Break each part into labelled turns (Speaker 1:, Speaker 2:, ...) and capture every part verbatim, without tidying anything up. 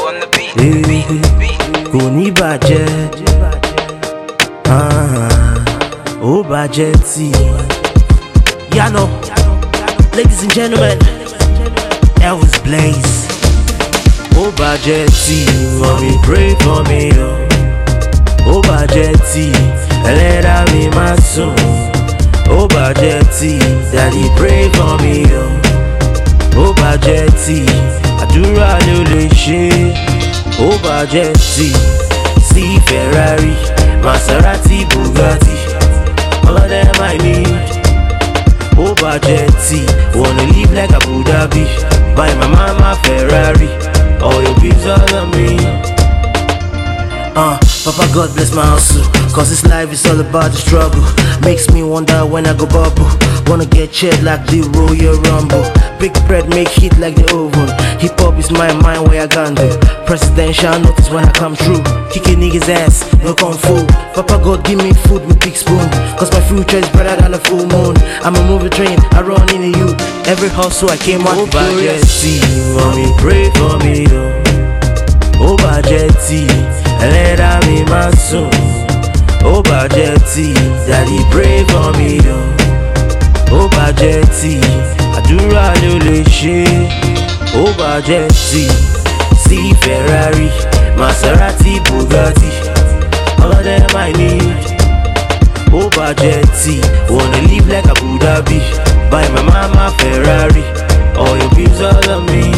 Speaker 1: on the beat. beat,
Speaker 2: Kò ní bàjẹ́, ó bàjẹ́ tí. Yano, ladies and gentlemen, Elvis Blaze. Ó bàjẹ́ tí, mommy pray for me, oh. Ó bàjẹ́ tí, ẹlẹ́dàá mi máa sùn. Ó bàjẹ́ tí, daddy pray for me, oh. Ó bàjẹ́ tí, àdúrà ló lè ṣe. Ó bàjẹ́ tí, sí Ferrari, Maserati, Bugatti, all of them I need. Ó bàjẹ́ tí, wanna live like Abu Dhabi, buy my mama Ferrari, all your bills all on me. Uh, Papa God bless my hustle, cause this life is all about the struggle. Makes me wonder when I go bubble. Wanna get checked like the Royal Rumble. Big bread make hit like the oven. Hip hop is my mind where I gone do. Presidential notice when I come through. Kicking niggas ass, no kung fu. Papa God give me food with big spoon, cause my future is brighter than a full moon. I'm a movie train, I run into you. Every hustle I came out victorious. Mommy pray for me, oh. Ó bàjẹ́ tí, ẹlẹ́dàá mi máa sùn. Ó bàjẹ́ tí, daddy pray for me, oh. Ó bàjẹ́ tí, àdúrà ló lè ṣe. Ó bàjẹ́ tí, sí Ferrari, Maserati, Bugatti, all of them I need. Ó bàjẹ́ tí, wanna live like Abu Dhabi, buy my mama Ferrari, all your bills all on me.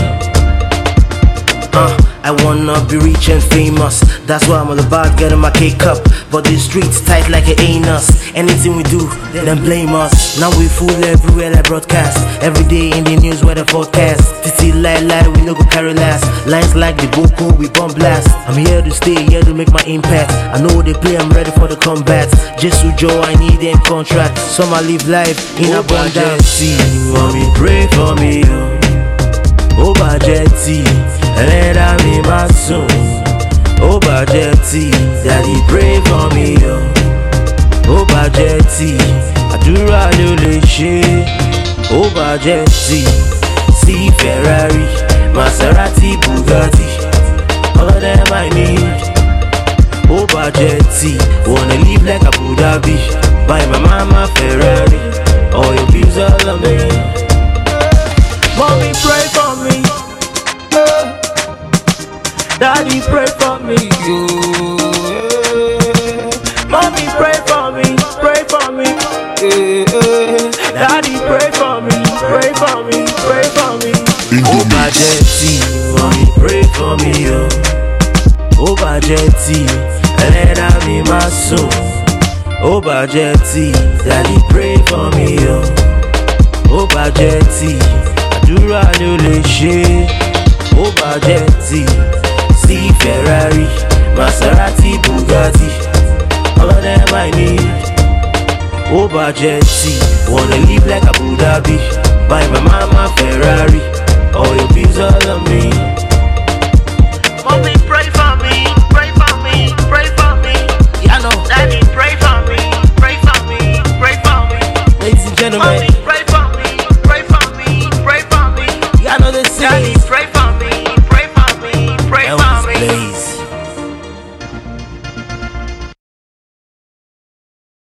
Speaker 2: Uh, I wanna be rich and famous, that's why I'm all about getting my cake up. But the streets tight like an anus. Anything we do, then blame us. Now we fool everywhere like broadcast. Every day in the news where the forecast. Titi lie lie, we no go carry last. Lines like the Boko, we bomb blast. I'm here to stay, here to make my impact. I know they play, I'm ready for the combat. Jesus Joe, I need them contract. Some I live life in abundance. Mommy pray for me, oh. Ó bàjẹ́ tí, ẹlẹ́dàá mi máa sùn. Ó bàjẹ́ tí, daddy pray for me, oh. Ó bàjẹ́ tí, àdúrà ló lè ṣe. Ó bàjẹ́ tí, sí Ferrari, Maserati, Bugatti, all of them I need. Ó bàjẹ́ tí, wanna live like Abu Dhabi, buy my mama Ferrari, all your bills all on me. Mommy pray for me, uh, daddy pray for me, you. Uh, mommy pray for me, pray for me, uh, uh, daddy pray for me, pray for me, pray for me. Ó bàjẹ́ tí, mommy pray for me, yo. Ó bàjẹ́ tí, ẹlẹ́dàá mi máa sùn. Ó bàjẹ́ tí, daddy pray for me, yo. Ó bàjẹ́ tí, àdúrà ló lè ṣe. Ó bàjẹ́ tí, sí Ferrari, Maserati, Bugatti, all of them I need. Ó bàjẹ́ tí, wanna live like Abu Dhabi, buy my mama Ferrari, all your bills all on me.
Speaker 1: Mommy pray for me, pray for me, pray for me.
Speaker 2: Yano,
Speaker 1: Daddy pray for me, pray for me, pray for me.
Speaker 2: ladies and gentlemen.